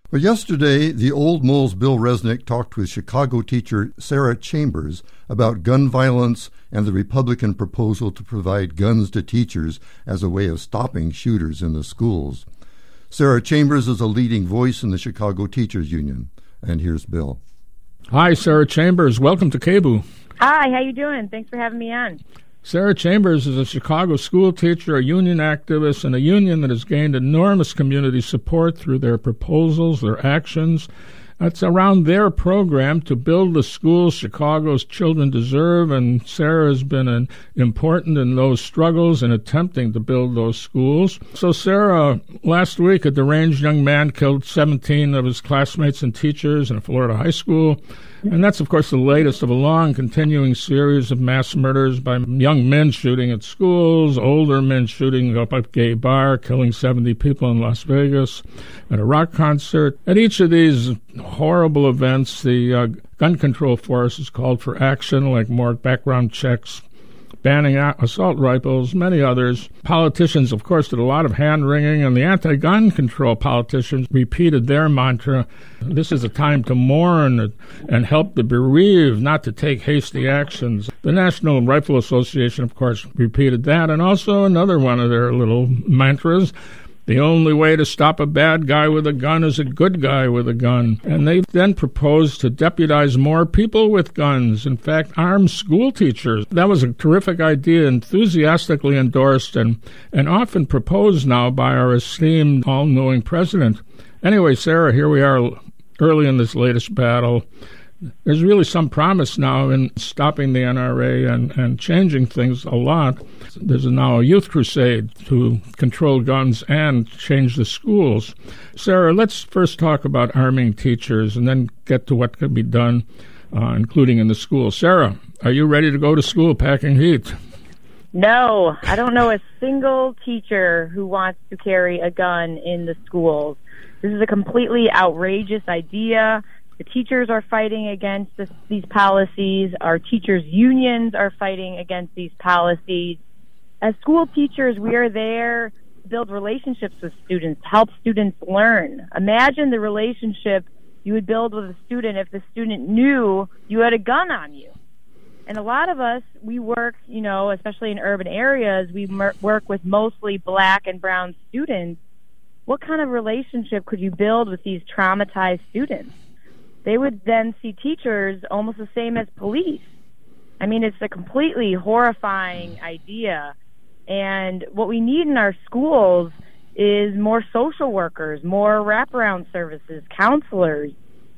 Well, yesterday, the Old Mole's Bill Resnick talked with Chicago teacher Sarah Chambers about gun violence and the Republican proposal to provide guns to teachers as a way of stopping shooters in the schools. Sarah Chambers is a leading voice in the Chicago Teachers Union. And here's Bill. Hi, Sarah Chambers. Welcome to KBOO. Hi, how you doing? Thanks for having me on. Sarah Chambers is a Chicago school teacher, a union activist, and a union that has gained enormous community support through their proposals, their actions. It's around their program to build the schools Chicago's children deserve, and Sarah has been important in those struggles and attempting to build those schools. So Sarah, last week a deranged young man killed 17 of his classmates and teachers in a Florida high school. And that's, of course, the latest of a long, continuing series of mass murders by young men shooting at schools, older men shooting up at a gay bar, killing 70 people in Las Vegas, at a rock concert. At each of these horrible events, the gun control force has called for action, like more background checks, banning assault rifles, many others. Politicians, of course, did a lot of hand-wringing, and the anti-gun control politicians repeated their mantra, this is a time to mourn and help the bereaved, not to take hasty actions. The National Rifle Association, of course, repeated that, and also another one of their little mantras, the only way to stop a bad guy with a gun is a good guy with a gun. And they then proposed to deputize more people with guns, in fact, arm school teachers. That was a terrific idea, enthusiastically endorsed and often proposed now by our esteemed, all-knowing president. Anyway, Sarah, here we are early in this latest battle. There's really some promise now in stopping the NRA and changing things a lot. There's now a youth crusade to control guns and change the schools. Sarah, let's first talk about arming teachers and then get to what can be done, including in the schools. Sarah, are you ready to go to school packing heat? No, I don't know a single teacher who wants to carry a gun in the schools. This is a completely outrageous idea. The teachers are fighting against these policies. Our teachers' unions are fighting against these policies. As school teachers, we are there to build relationships with students, to help students learn. Imagine the relationship you would build with a student if the student knew you had a gun on you. And a lot of us, we work, especially in urban areas, we work with mostly black and brown students. What kind of relationship could you build with these traumatized students? They would then see teachers almost the same as police. I mean, it's a completely horrifying idea. And what we need in our schools is more social workers, more wraparound services, counselors.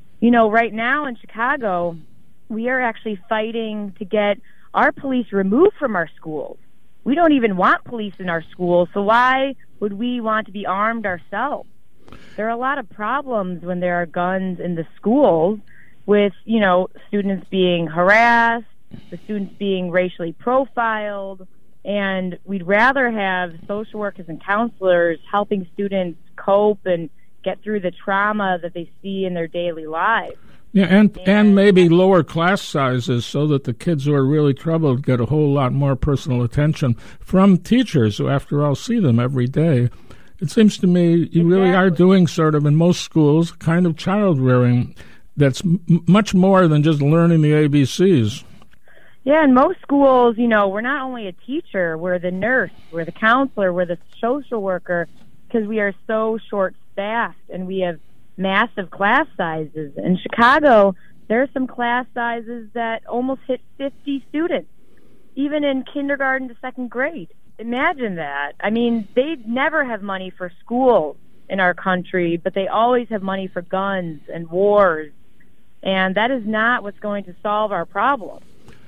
Right now in Chicago, we are actually fighting to get our police removed from our schools. We don't even want police in our schools, so why would we want to be armed ourselves? There are a lot of problems when there are guns in the schools with, students being harassed, the students being racially profiled, and we'd rather have social workers and counselors helping students cope and get through the trauma that they see in their daily lives. Yeah, and maybe lower class sizes so that the kids who are really troubled get a whole lot more personal attention from teachers who, after all, see them every day. It seems to me you really are doing sort of in most schools kind of child rearing that's much more than just learning the ABCs. Yeah, in most schools, we're not only a teacher, we're the nurse, we're the counselor, we're the social worker, because we are so short-staffed and we have massive class sizes. In Chicago, there are some class sizes that almost hit 50 students, even in kindergarten to second grade. Imagine that. I mean, they never have money for schools in our country, but they always have money for guns and wars. And that is not what's going to solve our problem.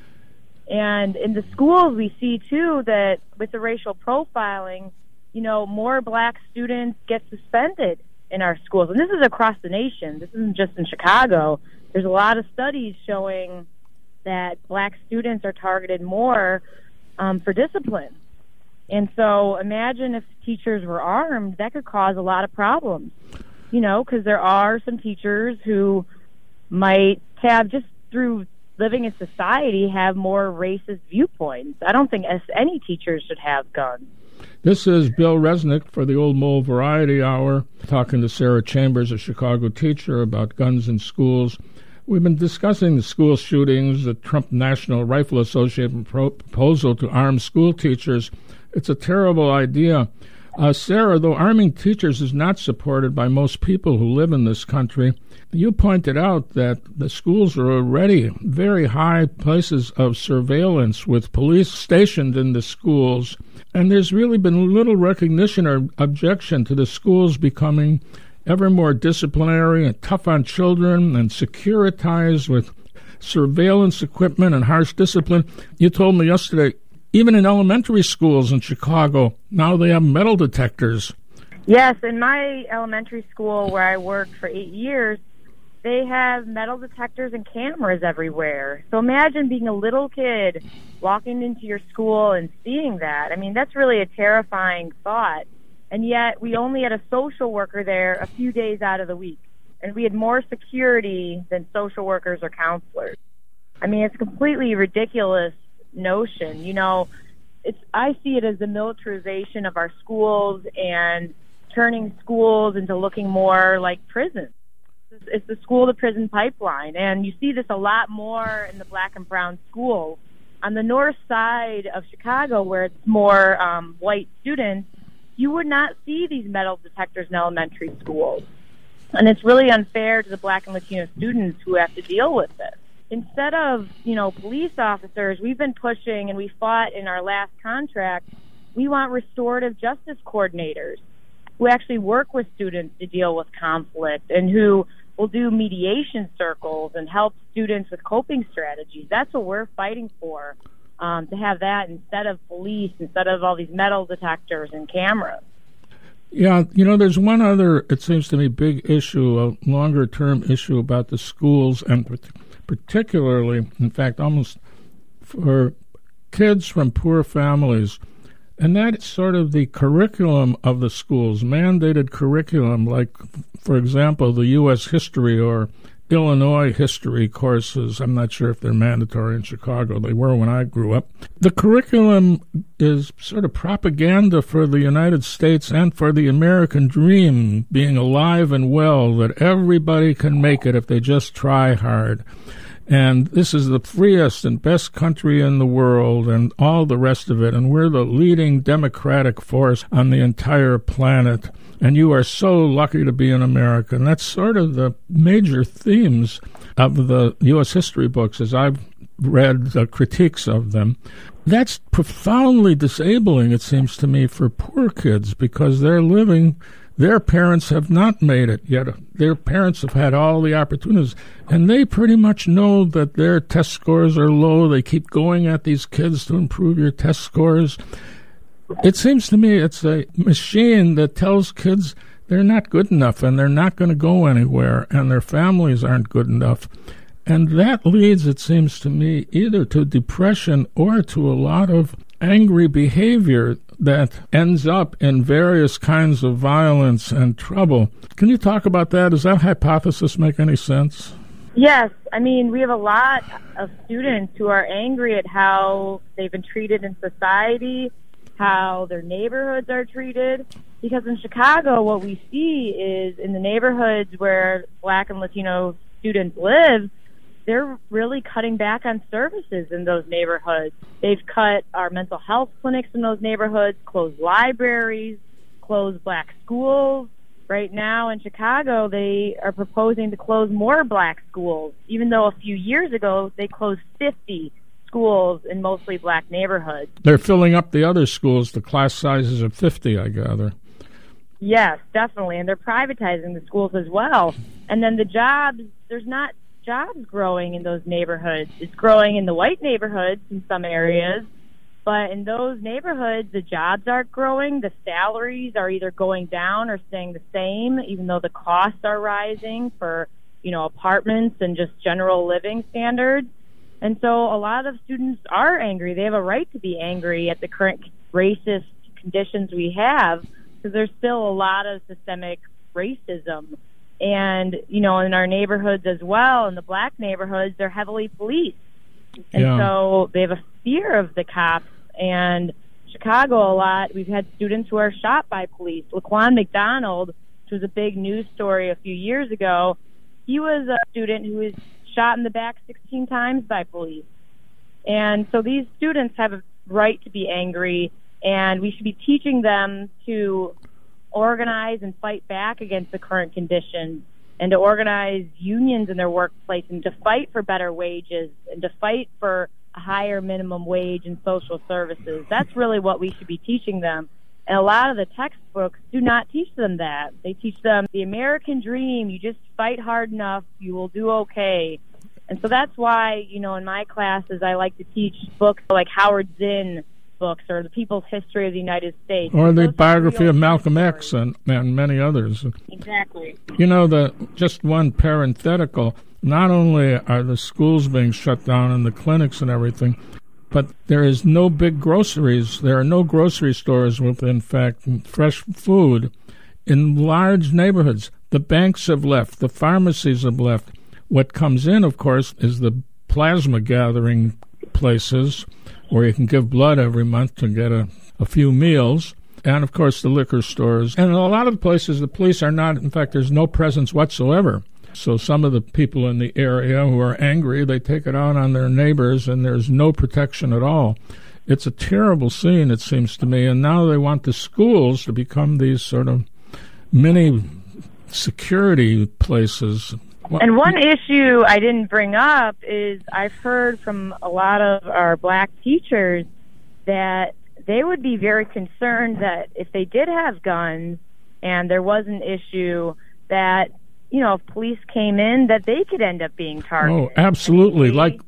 And in the schools, we see, too, that with the racial profiling, more black students get suspended in our schools. And this is across the nation. This isn't just in Chicago. There's a lot of studies showing that black students are targeted more for discipline. And so imagine if teachers were armed, that could cause a lot of problems, because there are some teachers who might have, just through living in society, have more racist viewpoints. I don't think any teachers should have guns. This is Bill Resnick for the Old Mole Variety Hour, talking to Sarah Chambers, a Chicago teacher, about guns in schools. We've been discussing the school shootings, the Trump National Rifle Association proposal to arm school teachers. It's a terrible idea. Sarah, though arming teachers is not supported by most people who live in this country, you pointed out that the schools are already very high places of surveillance with police stationed in the schools, and there's really been little recognition or objection to the schools becoming ever more disciplinary and tough on children and securitized with surveillance equipment and harsh discipline. You told me yesterday, even in elementary schools in Chicago, now they have metal detectors. Yes, in my elementary school where I worked for 8 years, they have metal detectors and cameras everywhere. So imagine being a little kid walking into your school and seeing that. I mean, that's really a terrifying thought. And yet we only had a social worker there a few days out of the week. And we had more security than social workers or counselors. I mean, it's a completely ridiculous notion. You know, I see it as the militarization of our schools and turning schools into looking more like prisons. It's the school to prison pipeline, and you see this a lot more in the black and brown schools. On the north side of Chicago, where it's more white students, you would not see these metal detectors in elementary schools. And it's really unfair to the black and Latino students who have to deal with this. Instead of, police officers, we've been pushing, and we fought in our last contract, we want restorative justice coordinators who actually work with students to deal with conflict and who will do mediation circles and help students with coping strategies. That's what we're fighting for, to have that instead of police, instead of all these metal detectors and cameras. Yeah, there's one other, it seems to me, big issue, a longer-term issue about the schools, and particularly, in fact, almost for kids from poor families. And that's sort of the curriculum of the schools, mandated curriculum, like, for example, the U.S. history or Illinois history courses. I'm not sure if they're mandatory in Chicago. They were when I grew up. The curriculum is sort of propaganda for the United States and for the American dream, being alive and well, that everybody can make it if they just try hard. And this is the freest and best country in the world and all the rest of it. And we're the leading democratic force on the entire planet. And you are so lucky to be an American. And that's sort of the major themes of the U.S. history books as I've read the critiques of them. That's profoundly disabling, it seems to me, for poor kids because their parents have not made it yet. Their parents have had all the opportunities, and they pretty much know that their test scores are low. They keep going at these kids to improve your test scores. It seems to me it's a machine that tells kids they're not good enough and they're not going to go anywhere and their families aren't good enough. And that leads, it seems to me, either to depression or to a lot of angry behavior that ends up in various kinds of violence and trouble. Can you talk about that? Does that hypothesis make any sense? Yes. I mean, we have a lot of students who are angry at how they've been treated in society, how their neighborhoods are treated. Because in Chicago, what we see is in the neighborhoods where black and Latino students live, they're really cutting back on services in those neighborhoods. They've cut our mental health clinics in those neighborhoods, closed libraries, closed black schools. Right now in Chicago, they are proposing to close more black schools, even though a few years ago they closed 50 schools in mostly black neighborhoods. They're filling up the other schools, the class sizes of 50, I gather. Yes, definitely. And they're privatizing the schools as well. And then the jobs, there's not jobs growing in those neighborhoods. It's growing in the white neighborhoods in some areas, but in those neighborhoods, the jobs aren't growing. The salaries are either going down or staying the same, even though the costs are rising for, apartments and just general living standards. And so a lot of students are angry. They have a right to be angry at the current racist conditions we have, because there's still a lot of systemic racism. And, in our neighborhoods as well, in the black neighborhoods, they're heavily policed. And so they have a fear of the cops and Chicago a lot, we've had students who are shot by police. Laquan McDonald, which was a big news story a few years ago, he was a student who was shot in the back 16 times by police. And so these students have a right to be angry, and we should be teaching them to organize and fight back against the current conditions, and to organize unions in their workplace, and to fight for better wages, and to fight for a higher minimum wage and social services. That's really what we should be teaching them. And a lot of the textbooks do not teach them that. They teach them the American dream. You just fight hard enough, you will do okay. And so that's why, in my classes, I like to teach books like Howard Zinn books, or The People's History of the United States. Or the biography of Malcolm X and many others. Exactly. Just one parenthetical, not only are the schools being shut down and the clinics and everything, but there is no big groceries. There are no grocery stores with, in fact, fresh food in large neighborhoods. The banks have left. The pharmacies have left. What comes in, of course, is the plasma gathering places where you can give blood every month to get a few meals. And, of course, the liquor stores. And in a lot of places, the police are not, in fact, there's no presence whatsoever. So some of the people in the area who are angry, they take it out on their neighbors, and there's no protection at all. It's a terrible scene, it seems to me, and now they want the schools to become these sort of mini security places. And one issue I didn't bring up is I've heard from a lot of our black teachers that they would be very concerned that if they did have guns and there was an issue that, if police came in, that they could end up being targeted. Oh, absolutely. Like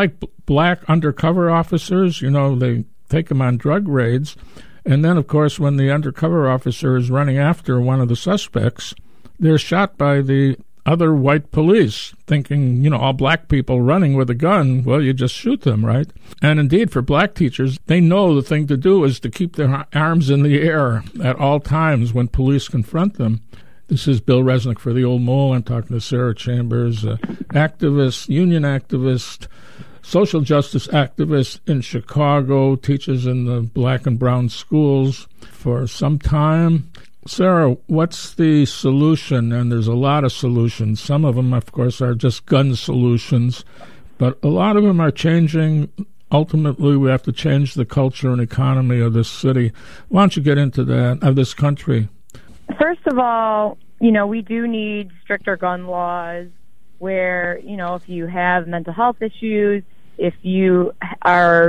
black undercover officers, they take them on drug raids. And then, of course, when the undercover officer is running after one of the suspects, they're shot by the other white police, thinking, all black people running with a gun, well, you just shoot them, right? And indeed, for black teachers, they know the thing to do is to keep their arms in the air at all times when police confront them. This is Bill Resnick for The Old Mole. I'm talking to Sarah Chambers, activist, union activist, social justice activist in Chicago, teaches in the black and brown schools for some time. Sarah, what's the solution? And there's a lot of solutions. Some of them, of course, are just gun solutions, but a lot of them are changing. Ultimately, we have to change the culture and economy of this city. Why don't you get into that, of this country? First of all, we do need stricter gun laws where, if you have mental health issues, if you are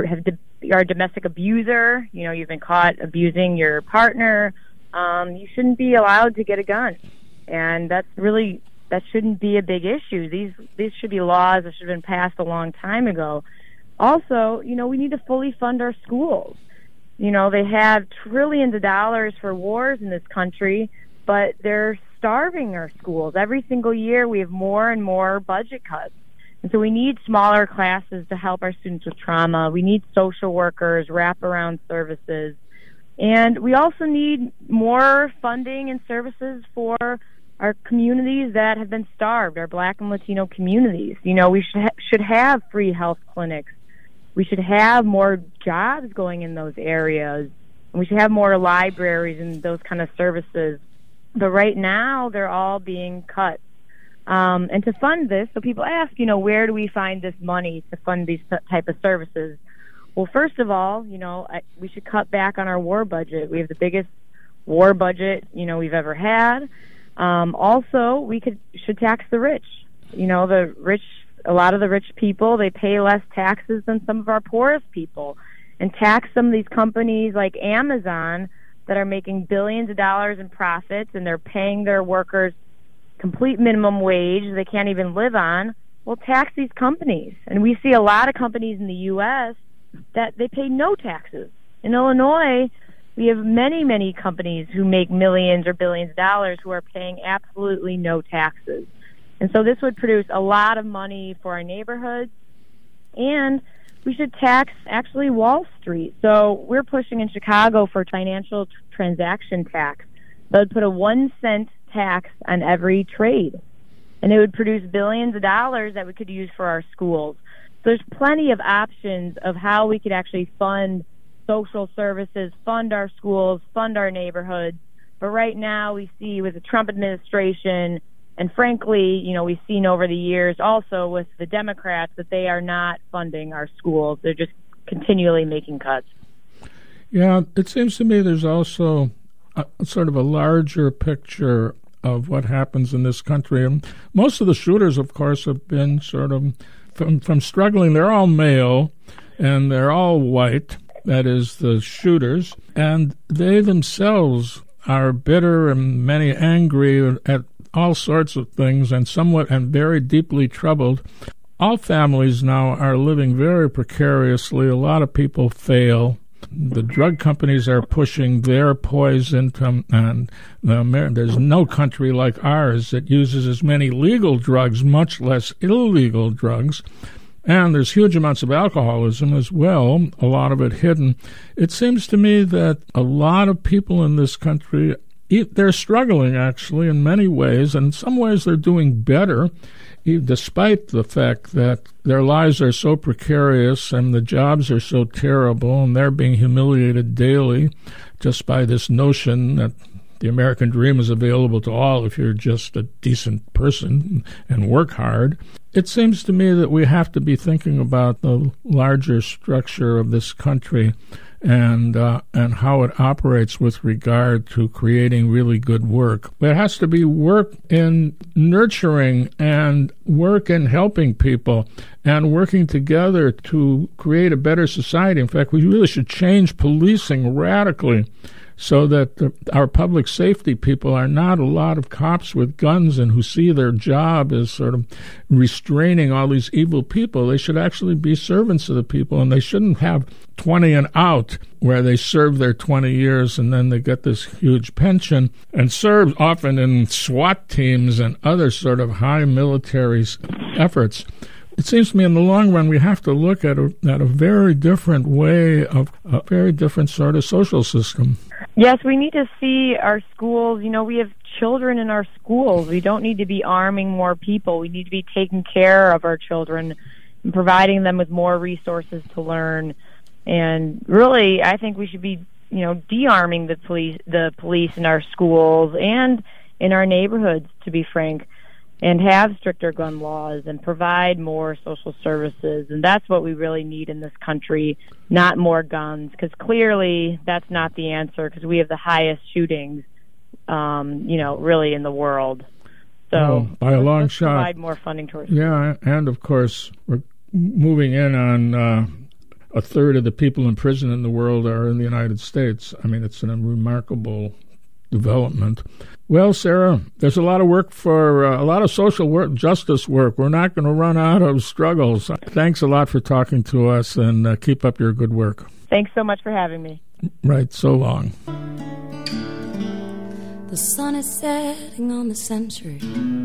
a domestic abuser, you've been caught abusing your partner, you shouldn't be allowed to get a gun. And that shouldn't be a big issue. These should be laws that should have been passed a long time ago. Also, we need to fully fund our schools. They have trillions of dollars for wars in this country, but they're starving our schools. Every single year we have more and more budget cuts. And so we need smaller classes to help our students with trauma. We need social workers, wraparound services. And we also need more funding and services for our communities that have been starved, our black and Latino communities. We should have free health clinics. We should have more jobs going in those areas. And we should have more libraries and those kind of services. But right now, they're all being cut. And to fund this, so people ask, where do we find this money to fund these type of services? Well, first of all, we should cut back on our war budget. We have the biggest war budget, we've ever had. Also, we should tax the rich. A lot of the rich people, they pay less taxes than some of our poorest people. And tax some of these companies like Amazon that are making billions of dollars in profits, and they're paying their workers complete minimum wage they can't even live on. Well, tax these companies. And we see a lot of companies in the U.S. that they pay no taxes. In Illinois, we have many, many companies who make millions or billions of dollars who are paying absolutely no taxes. And so this would produce a lot of money for our neighborhoods. And we should tax, actually, Wall Street. So we're pushing in Chicago for financial transaction tax. That would put a 1-cent tax on every trade. And it would produce billions of dollars that we could use for our schools. So there's plenty of options of how we could actually fund social services, fund our schools, fund our neighborhoods. But right now we see with the Trump administration, and frankly, we've seen over the years also with the Democrats, that they are not funding our schools. They're just continually making cuts. Yeah, it seems to me there's also sort of a larger picture of what happens in this country. And most of the shooters, of course, have been sort of from struggling. They're all male, and they're all white, that is, the shooters, and they themselves are bitter and many angry at all sorts of things and very deeply troubled. All families now are living very precariously. A lot of people fail. The drug companies are pushing their poison, and there's no country like ours that uses as many legal drugs, much less illegal drugs. And there's huge amounts of alcoholism as well, a lot of it hidden. It seems to me that a lot of people in this country, they're struggling, actually, in many ways. And in some ways they're doing better, despite the fact that their lives are so precarious and the jobs are so terrible, and they're being humiliated daily just by this notion that the American dream is available to all if you're just a decent person and work hard. It seems to me that we have to be thinking about the larger structure of this country and how it operates with regard to creating really good work. There has to be work in nurturing and work in helping people and working together to create a better society. In fact, we really should change policing radically so that our public safety people are not a lot of cops with guns and who see their job as sort of restraining all these evil people. They should actually be servants of the people, and they shouldn't have 20 and out where they serve their 20 years and then they get this huge pension and serve often in SWAT teams and other sort of high military efforts. It seems to me in the long run we have to look at a very different way of a very different sort of social system. Yes, we need to see our schools. We have children in our schools. We don't need to be arming more people. We need to be taking care of our children and providing them with more resources to learn. And really, I think we should be, de-arming the police in our schools and in our neighborhoods, to be frank, and have stricter gun laws and provide more social services. And that's what we really need in this country, not more guns, because clearly that's not the answer, because we have the highest shootings, really in the world. So by a long shot, provide more funding towards Yeah, and of course, we're moving in on a third of the people in prison in the world are in the United States. I mean, it's a remarkable development. Well, Sarah, there's a lot of work for a lot of social work, justice work. We're not going to run out of struggles. Thanks a lot for talking to us, and keep up your good work. Thanks so much for having me. Right, so long. The sun is setting on the century,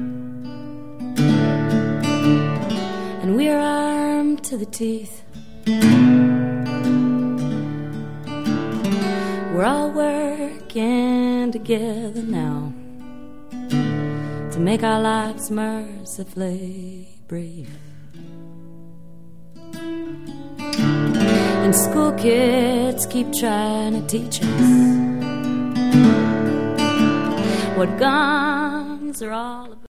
and we are armed to the teeth. We're all working together now to make our lives mercifully brief. And school kids keep trying to teach us what guns are all about.